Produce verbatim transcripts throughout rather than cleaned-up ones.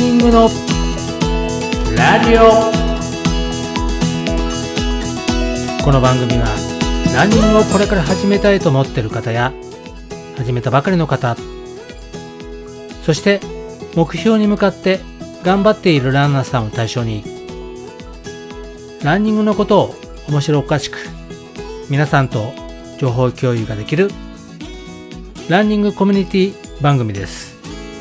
ニングのラジオ。この番組はランニングをこれから始めたいと思っている方や始めたばかりの方、そして目標に向かって頑張っているランナーさんを対象にランニングのことを面白おかしく皆さんと情報共有ができるランニングコミュニティ番組です。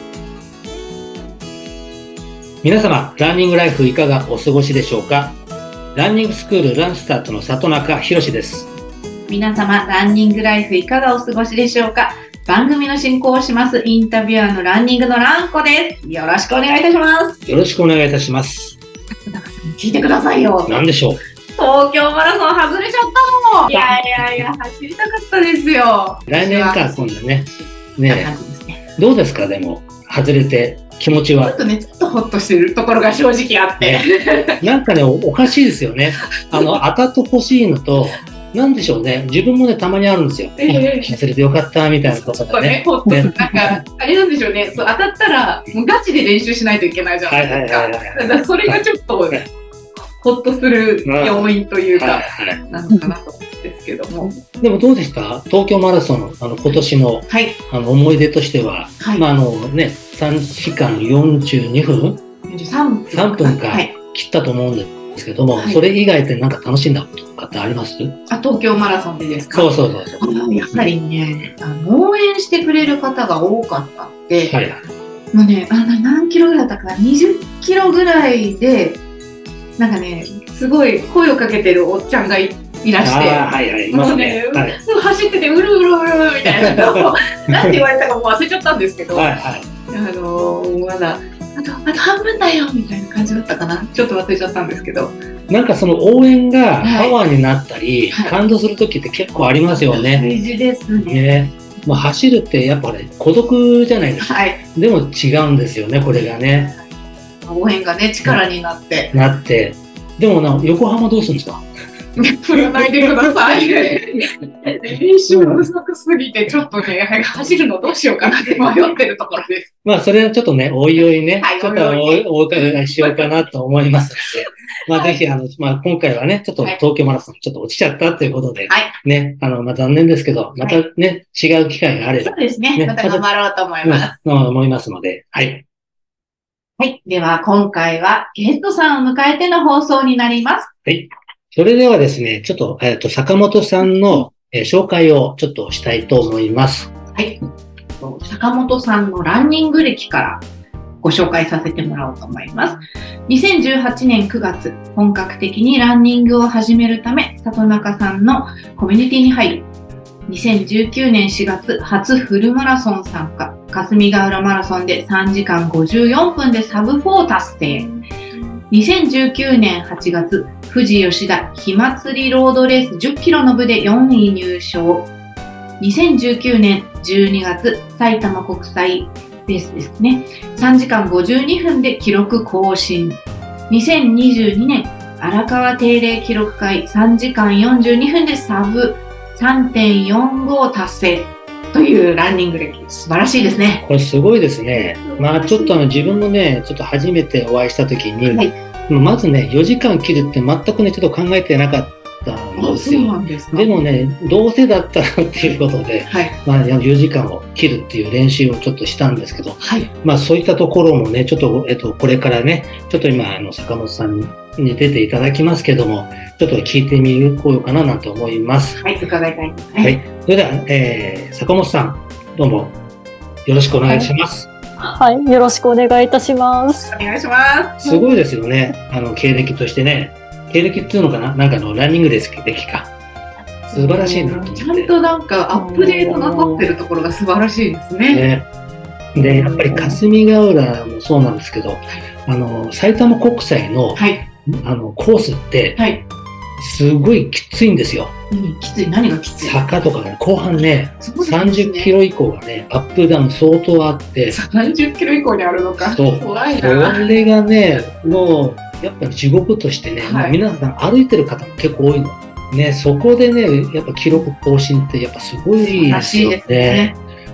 皆様、ランニングライフいかがお過ごしでしょうか。ランニングスクールランスタートの里中博です。 皆様、ランニングライフいかがお過ごしでしょうか。番組の進行をしますインタビュアーのランニングのランコです。よろしくお願いいたします。 よろしくお願いいたします。 聞いてくださいよ。 何でしょう。 東京マラソン外れちゃったの。いやいやいや、走りたかったですよ。 来年か、今度ね。ねえ、どうですか。でも外れて気持ちは。 ちょっとね、ちょっとホッとしてるところが正直あって、 ね、なんかね お, おかしいですよね。あの当たってほしいのと、なんでしょうね。自分もねたまにあるんですよ。えー、外れてよかったみたいなことがね。 ホッとする。なんかあれなんでしょうね。そう当たったらもうガチで練習しないといけないじゃないですか。はいはいはいはい、だからそれがちょっとホッとする要因というか、はいはい、なのかなと思うんですけども。 でもどうでした。東京マラソンあの今年の、はい、あの思い出としては、はい、まああのねさんじかんよんじゅうにふんさんぷんか切ったと思うんですけども、はい、それ以外で何か楽しんだこととかってあります？ あ、東京マラソンでですか？ そうそうそうそう。 やっぱりね、あの応援してくれる方が多かったんで、はい、もうね、あの何キロぐらいだったかな、にじゅっキロぐらいでなんかね、すごい声をかけてるおっちゃんがいいらして、はいはい、もうね、はい、走っててうるうるうるみたいなのをなんて言われたかもう忘れちゃったんですけど、はいはい、あのー、まだあとあと半分だよみたいな感じだったかな。ちょっと忘れちゃったんですけど、 なんかその応援がパワーになったり、はい、感動する時って結構ありますよね。 大事ですね。 ね、もう走るってやっぱり、ね、孤独じゃないですか、はい、でも違うんですよね、これがね。 応援がね力になってなってでもな、横浜どうするんですか？ 振らないでください。練習不足すぎてちょっとね走るのどうしようかなって迷ってるところです。 まあそれはちょっとねおいおいね、はい、ちょっと お, お伺いしようかなと思いますので、まあぜひあの、まあ、今回はねちょっと東京マラソンちょっと落ちちゃったということで、はい、ね、あのまあ残念ですけど、またね、はい、違う機会があれば、 そうですね、ね、また頑張ろうと思います。 ま、思いますので、はい。 はい。では、今回はゲストさんを迎えての放送になります。 はい。それではですね、ちょっと、えっと、坂本さんの、えー、紹介をちょっとしたいと思います。 はい。坂本さんのランニング歴からご紹介させてもらおうと思います。にせんじゅうはちねんくがつ、本格的にランニングを始めるため、里中さんのコミュニティに入り、にせんじゅうきゅうねんしがつ、初フルマラソン参加。霞ヶ浦マラソンでさんじかんごじゅうよんぷんでサブフォー達成。にせんじゅうきゅうねんはちがつ、富士吉田火祭りロードレースじゅっキロの部でよんい入賞。にせんじゅうきゅうねんじゅうにがつ、埼玉国際レースですね。さんじかんごじゅうにふんで記録更新。にせんにじゅうにねん、荒川定例記録会さんじかんよんじゅうにふんでサブ さんてんよんご 達成。というランニング歴、素晴らしいですね。 これすごいですね。まあちょっとあの自分もね、ちょっと初めてお会いしたときに、はい、まずね、よじかん切るって全くね、ちょっと考えてなかったんですよ。そうなんですか。でもね、どうせだったらっていうことで、はい、まあよじかんを切るっていう練習をちょっとしたんですけど、はい、まあそういったところもね、ちょっと、えっと、これからね、ちょっと今、あの、坂本さんに出ていただきますけども、ちょっと聞いてみようかななんて思います。 はい、伺いたいですね。 はい。それでは、えー、坂本さん、どうもよろしくお願いします。 はい、はい、よろしくお願いいたします。 お願いします。 すごいですよね。あの経歴としてね、経歴っていうのかな、なんかのランニングですべきか。素晴らしいなと思って。 ちゃんとなんかアップデートなさってるところが素晴らしいですね。 ね、で、やっぱり霞ヶ浦もそうなんですけど、あの埼玉国際の、はい、あのコースって、はい、すごいきついんですよ。 うん、きつい。何がきつい？坂とかね、後半ね、ねさんじゅっキロ以降がね、アップダウン相当あって。 さんじゅっキロ以降にあるのか。 そう。怖いな。それがね、もう、やっぱり地獄としてね、はい、皆さん歩いてる方も結構多いの。ね、そこでね、やっぱ記録更新ってやっぱすごいですよね。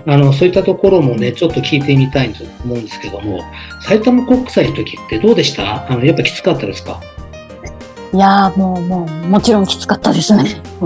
あのそういったところもねちょっと聞いてみたいと思うんですけども、埼玉国際の時ってどうでした？あのやっぱきつかったですか？ いやーもうもうもちろんきつかったですね。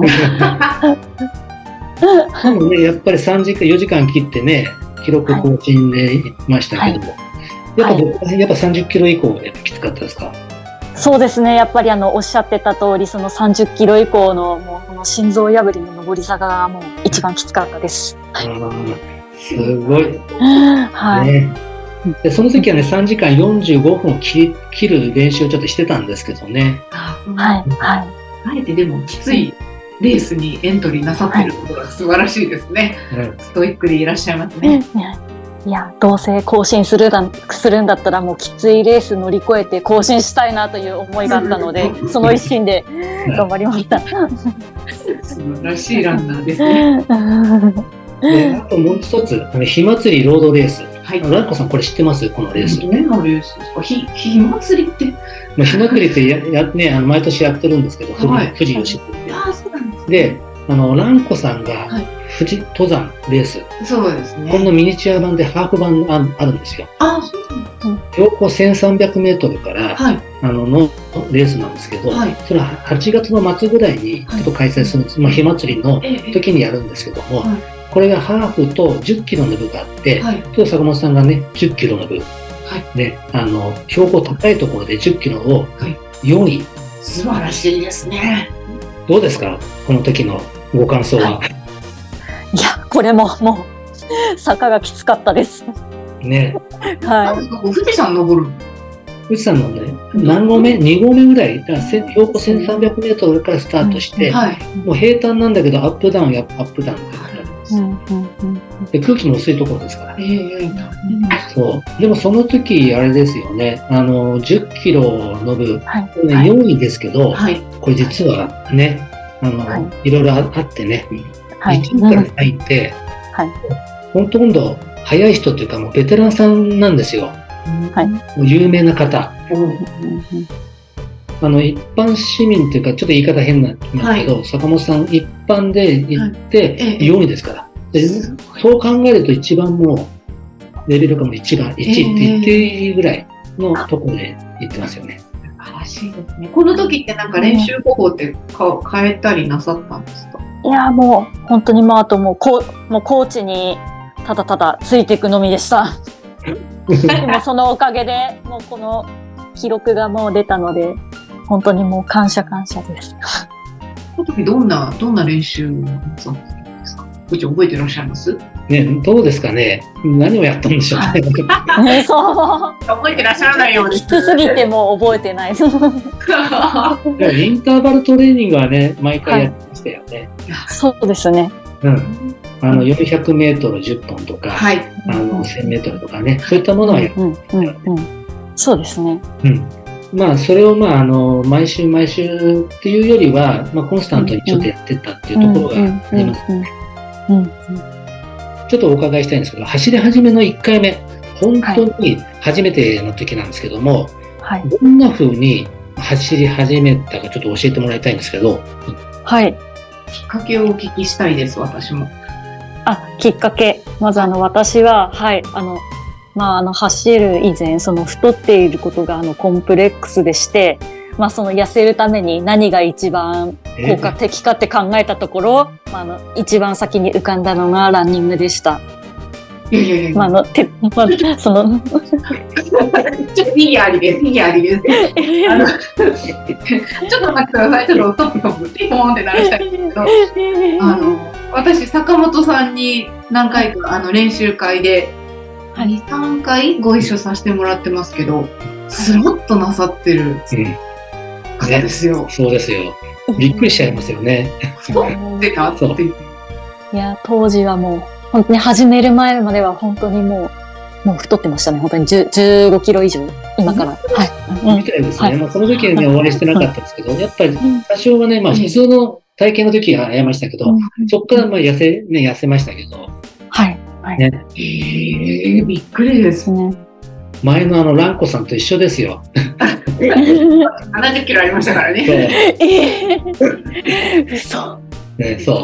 でもねやっぱりさんじかんよじかん切ってね記録更新でいましたけども、はい、やっぱ、はい、やっぱさんじゅっキロ以降やっぱきつかったですか？ そうですね、やっぱりあのおっしゃってた通り、そのさんじゅっキロ以降のもうこの心臓破りの上り坂がもう一番きつかったです。 あすごい、 はい、 ね、でその時はねさんじかんよんじゅうごふんを切切る練習をちょっとしてたんですけどね。 あそうはいはい、あえてでもきついレースにエントリーなさってることが素晴らしいですね、はい、ストイックでいらっしゃいますね、うん、 いやどうせ更新するだするんだったらもうきついレース乗り越えて更新したいなという思いがあったのでその一心で頑張りました素晴らしいランナーですねであともう一つあの火祭りロードレース、はい、ランコさんこれ知ってます？このレース。 何のレースですか？ひ火祭りってまあ、火祭りってやや、ね、あの毎年やってるんですけど、はい、富士吉田で。 あそうなんですね。 であのランコさんが富士登山レース、 そうですね、 このミニチュア版でハーフ版 あ, あるんですよ。 あそうなんですね。 標高せんさんびゃくメートルから、はい、あののレースなんですけど、はい、それははちがつの末ぐらいにちょっと開催するんです、はい、まあ、火祭りの時にやるんですけども、はい、これがハーフとじゅっキロの部があって、はい、今日坂本さんがねじゅっキロの部、はい、ね、あの標高高いところでじゅっキロをよんい、はい、 素晴らしいですね。 どうですかこの時のご感想は？はい、 いやこれももう坂がきつかったですね。 はい。富士山登るの？ 富士山のね何合目に合目ぐらいだから標高せんさんびゃくメートルからスタートして、うんはい、もう平坦なんだけどアップダウンやアップダウンってなるんです、うんうんうん、で空気も薄いところですから、えー、そうでもその時あれですよねあのじゅっキロの部、はいね、よんいですけど、はい、これ実はねあの、はい、いろいろあってね、はい、いちいから入って、はい、ほとんど速い人っていうかもうベテランさんなんですよ、はい、もう有名な方、うん、あの一般市民っていうかちょっと言い方変なんですけど、はい、坂本さん一般で行ってよんいですから、はい、でそう考えると一番もうレベルがもういちばんいちいって言っていいぐらいのところで行ってますよね。 素晴らしいですね。この時ってなんか練習方法ってか変えたりなさったんですか？ いやもう本当にもうあともうコもうコーチにただただついていくのみでしたでもそのおかげでもうこの記録がもう出たので本当にもう感謝感謝ですその時どんなどんな練習をなさったんですか？部長覚えてらっしゃいます？ ね、どうですかね。何をやったんでしょうね。 ねそう覚えてらっしゃらないようです。 きつすぎてもう覚えてない。インターバルトレーニングはね毎回やってましたよね。 はい、そうですね。 うん。あのよんひゃくメートルじゅっぽんとか、はい、あのせんメートルとかね、そういったものはやってましたよね。うんうんうん、そうですね。うん。まあそれをまああの毎週毎週っていうよりは、まあコンスタントにちょっとやってたっていうところがありますね。うんうん。ちょっとお伺いしたいんですけど、走り始めのいっかいめ、本当に初めての時なんですけども、はい、どんな風に走り始めたかちょっと教えてもらいたいんですけど。 はい。 きっかけをお聞きしたいです、私も。 あ、きっかけ。まずあの私は、はい、あの、まああの走る以前、その太っていることがあのコンプレックスでして、まあその痩せるために何が一番効果的かって考えたところ、えー、まあ、あの一番先に浮かんだのがランニングでした。 えー、 まああのてまあそのちょっとフィギュアありですフィギュアありです。あのちょっと待ってください。ちょっとストップトップピポーンって鳴らしたいんですけど、あの私坂本さんに何回かあの練習会でに、さんかいご一緒させてもらってますけど、スロッとなさってる。うん方ですよ、 ね、そうですよ。びっくりしちゃいますよね。 そうでかって。いや当時はもう本当に始める前までは本当にもうもう太ってましたね。本当にじゅうごキロ以上今から。はい。 みたいですね。はい、まあその時はねお会いしてなかったんですけど、やっぱり多少はねまあ普通の体型の時はありましたけど、うん、そこからまあ痩せね痩せましたけど。 はい。はい、 ね。えー、びっくりですね。 前のあのランコさんと一緒ですよ。 ななじゅっキロありましたからね。 えー、嘘。 ね、そう。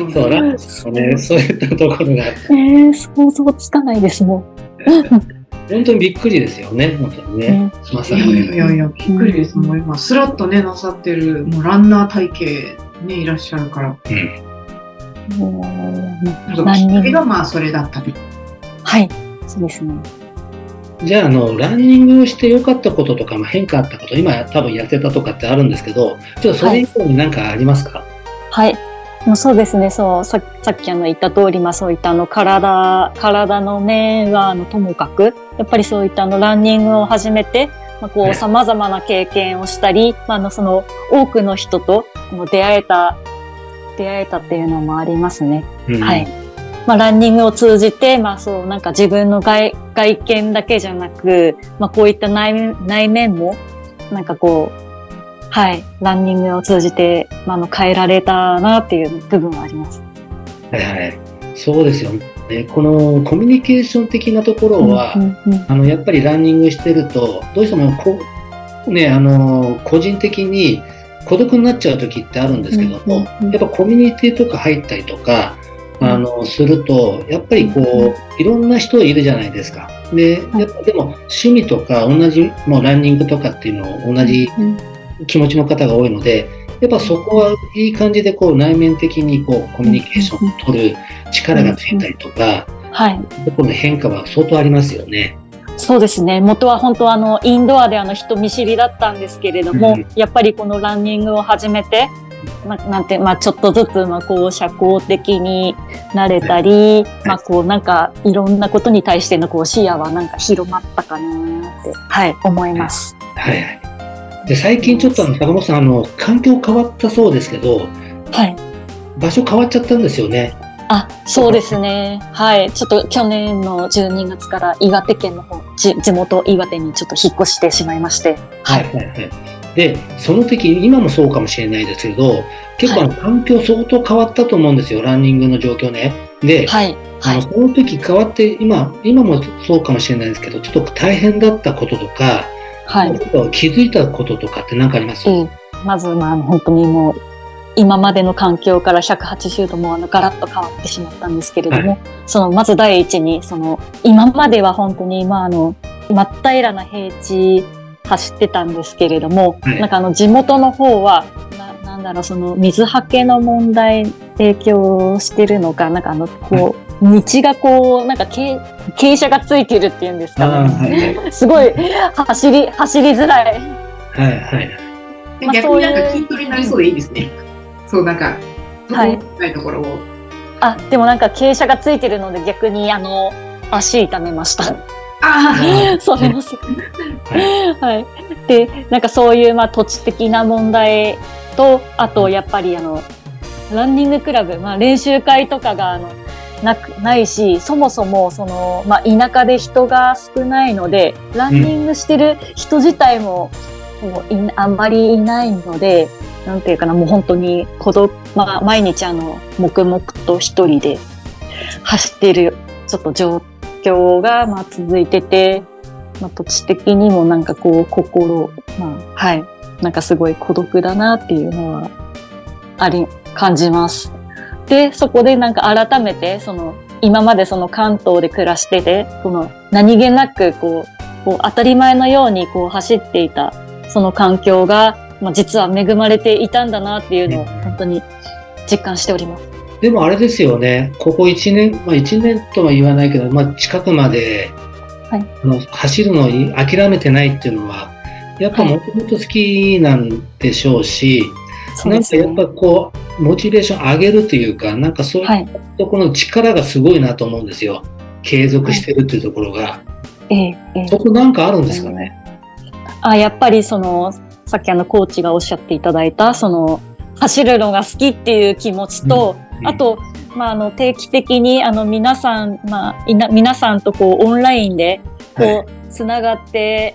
そう、ランチもね、そういったところが。 えー、想像つかないですもん。 本当にびっくりですよね、本当にね。まさに。 いやいやいや、びっくりです。もう今、スラッとね、なさってる、もうランナー体型ね、いらっしゃるから。うん。もう、きっかけがまあ、それだったと。 はい、そうですね。 じゃあ、あの、ランニングをして良かったこととか、まあ、変化あったこと、今多分痩せたとかってあるんですけど、ちょっとそれ以降に何かありますか？ はい。はい、そうですね。そう、さ、さっきあの言った通り、まあそういったあの体、体の面はあのともかく、やっぱりそういったあのランニングを始めて、まあこう様々な経験をしたり、まああのその多くの人と出会えた、出会えたっていうのもありますね。うん、はい。まあランニングを通じて、まあそうなんか自分の外、外見だけじゃなく、まあこういった内面、内面も、なんかこう、はい。ランニングを通じて、まあ、あの変えられたなっていう部分はあります。 はいはい。そうですよね。このコミュニケーション的なところは、うんうんうん、あの、やっぱりランニングしてると、どうしてもこう、ね、あの、個人的に孤独になっちゃう時ってあるんですけども、うんうんうん、やっぱコミュニティとか入ったりとか、あの、すると、やっぱりこう、いろんな人いるじゃないですか。で、やっぱでも趣味とか同じ、もうランニングとかっていうのを同じ、うんうん気持ちの方が多いので、やっぱそこはいい感じでこう内面的にこうコミュニケーションを取る力がついたりとか、はい。そこの変化は相当ありますよね。 そうですね。元は本当あのインドアであの人見知りだったんですけれども、うん、やっぱりこのランニングを始めて、まあ、なんてまあちょっとずつまあこう社交的になれたり、はい、まあこうなんかいろんなことに対してのこう視野はなんか広まったかなってはい思います。 はいはい。で最近ちょっとあの坂本さんあの環境変わったそうですけど、はい、場所変わっちゃったんですよね。 あ、そうですね。はい、ちょっと去年のじゅうにがつから岩手県の方、地元岩手にちょっと引っ越してしまいまして、 はいはいはい。でその時今もそうかもしれないですけど、結構あの環境相当変わったと思うんですよ、ランニングの状況ね。で、はいはい、あのその時変わって今今もそうかもしれないですけど、ちょっと大変だったこととか。はい、気づいたこととかって何かあります？うん、 まず、まあ、本当にもう今までの環境からひゃくはちじゅうどもあのガラッと変わってしまったんですけれども、はい、そのまず第一にその今までは本当に、まあ、あの真っ平らな平地走ってたんですけれども、はい、なんかあの地元の方はな、なんだろうその水はけの問題影響してるのかなんかあのこう、はい道がこうなんか傾斜がついてるっていうんですかね、はい、すごい走り走りづらい。 はいはい。 まあ、逆になんか筋トレになりそうでいいですね。そうなんかはいないところを。 あでもなんか傾斜がついてるので逆にあの足痛めました。ああそれもすごい。はい。でなんかそういうまあ土地的な問題とあとやっぱりあのランニングクラブまあ練習会とかがあのなくないし、そもそもその、まあ、田舎で人が少ないので、ランニングしてる人自体も、うん、もういあんまりいないので、なんていうかな、もう本当に孤独、まあ、毎日あの、黙々と一人で走っている、ちょっと状況が、まあ、続いてて、まあ、土地的にもなんかこう、心、まあ、はい、なんかすごい孤独だなっていうのは、あり、感じます。で、そこでなんか改めて、その、今までその関東で暮らしてて、この何気なくこう、こう当たり前のようにこう走っていた、その環境が、まあ、実は恵まれていたんだなっていうのを本当に実感しております。 でもあれですよね、ここいちねん、まあいちねんとは言わないけど、まあ近くまで、はい、あの走るのに諦めてないっていうのは、やっぱもともと好きなんでしょうし、はい、なんかやっぱこう、モチベーション上げるというか、なんかそういうところの力がすごいなと思うんですよ。継続してるっていうところが。はい、ええ、そこなんかあるんですかね。 あ、やっぱりその、さっきあのコーチがおっしゃっていただいた、その、走るのが好きっていう気持ちと、うんうん、あと、まあ、あの、定期的に、あの、皆さん、まあ、いな、皆さんとこう、オンラインで、こう、はい、つながって、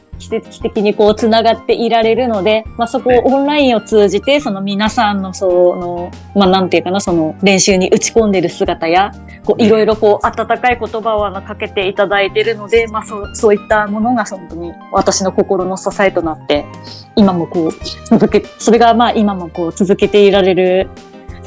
奇跡的にこうつながっていられるので、まあ、そこをオンラインを通じてその皆さんのその、まあ、なんていうかなその練習に打ち込んでる姿やこういろいろこう温かい言葉をあのかけていただいているので、まあ、そう、そういったものが本当に私の心の支えとなって今もこう続けそれがまあ今もこう続けていられる支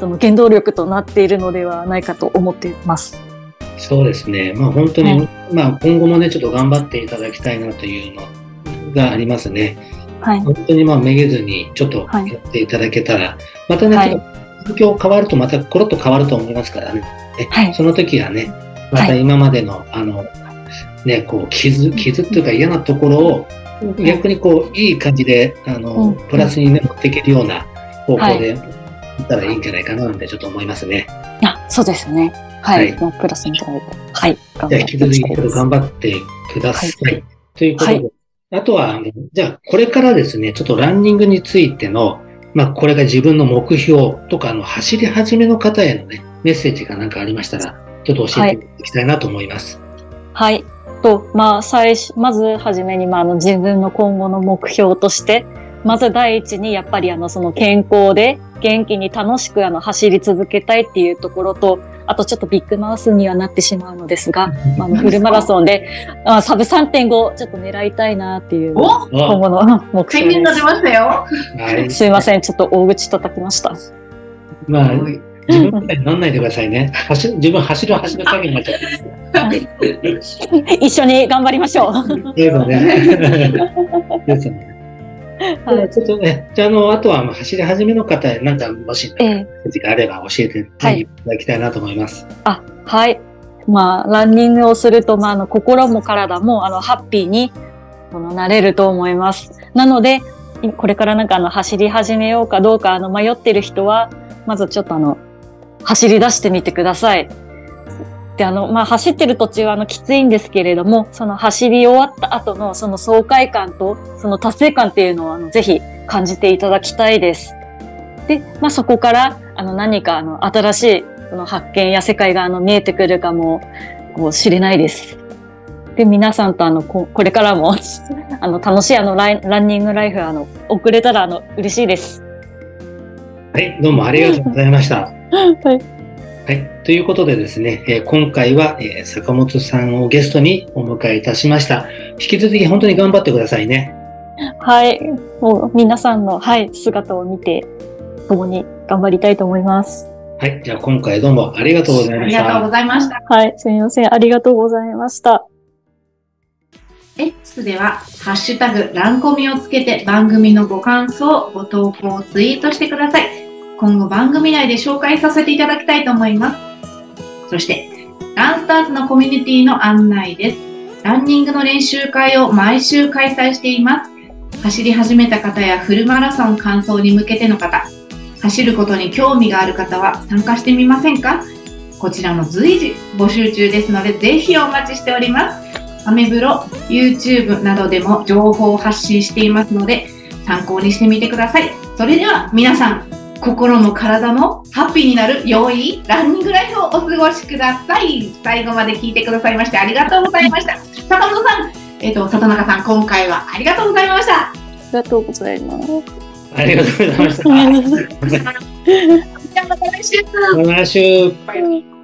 その原動力となっているのではないかと思っています。 そうですね。まあ本当に、はい、まあ今後もね、ちょっと頑張っていただきたいなというのがありますね。はい。本当にまあめげずにちょっとやっていただけたら、はい、またね、はい、環境変わるとまたコロッと変わると思いますからね。はい、その時はね、また今までの、はい、あの、ね、こう傷、傷っていうか嫌なところを、逆にこう、いい感じで、あの、プラスにね、持っていけるような方向で、いったらいいんじゃないかな、なんてちょっと思いますね。 あ、そうですね。はい。はい、プラスに捉えて。はい。 じゃあ、引き続き、ちょっと頑張ってください。はい、ということで、はい、あとは、じゃあ、これからですね、ちょっとランニングについての、まあ、これが自分の目標とか、あの、走り始めの方へのね、メッセージが何かありましたら、ちょっと教えていただきたいなと思います。 はい。はいと、まあ、最初、まずはじめに、まあ、あの、自分の今後の目標として、まず第一に、やっぱりあの、その健康で、元気に楽しくあの、走り続けたいっていうところと、あとちょっとビッグマウスにはなってしまうのですが、あの、フルマラソンで、あサブ さんてんご ちょっと狙いたいなっていう、今後の目標です。宣言が出ましたよ。 すいません、ちょっと大口叩きました。 まあ、自分みたいになんないでくださいね。走自分走る走る影になっちゃって。 一緒に頑張りましょう。 ですね。ですね。はい、ちょっとね、じゃあ、あの、あとは走り始めの方へ、なんか、もし、ええ、があれば教えていただきたいなと思います。 あ、はい。まあ、ランニングをすると、まあ、あの、心も体も、あの、ハッピーに、あの、なれると思います。なので、これからなんか、あの、走り始めようかどうか、あの、迷ってる人は、まずちょっとあの、走り出してみてください。で、あの、まあ、走ってる途中はあの、きついんですけれども、その走り終わった後のその爽快感と、その達成感っていうのをあの、ぜひ感じていただきたいです。で、まあ、そこから、あの、何かあの、新しいその発見や世界があの、見えてくるかも、こう、知れないです。で、皆さんとあの、こ、これからもあの、楽しいあのライ、ランニングライフあの、送れたらあの、嬉しいです。 はい、どうもありがとうございました。はい。はい。ということでですね、えー、今回は、えー、坂本さんをゲストにお迎えいたしました。引き続き本当に頑張ってくださいね。 はい。もう皆さんの、はい、姿を見て、共に頑張りたいと思います。 はい。じゃあ今回どうもありがとうございました。 ありがとうございました。 はい。すみません。ありがとうございました。 X では、ハッシュタグ、ランコミをつけて番組のご感想、ご投稿、ツイートしてください。今後番組内で紹介させていただきたいと思います。そして、ランスターズのコミュニティの案内です。ランニングの練習会を毎週開催しています。走り始めた方やフルマラソン完走に向けての方、走ることに興味がある方は参加してみませんか？こちらも随時募集中ですので、ぜひお待ちしております。アメブロ、YouTube などでも情報を発信していますので、参考にしてみてください。それでは皆さん、心も体もハッピーになる良いランニングライフをお過ごしください。最後まで聞いてくださいましてありがとうございました。坂本さん、えっと、里中さん、今回はありがとうございました。ありがとうございます。 ありがとうございました。 じゃあまた来週。 また来週。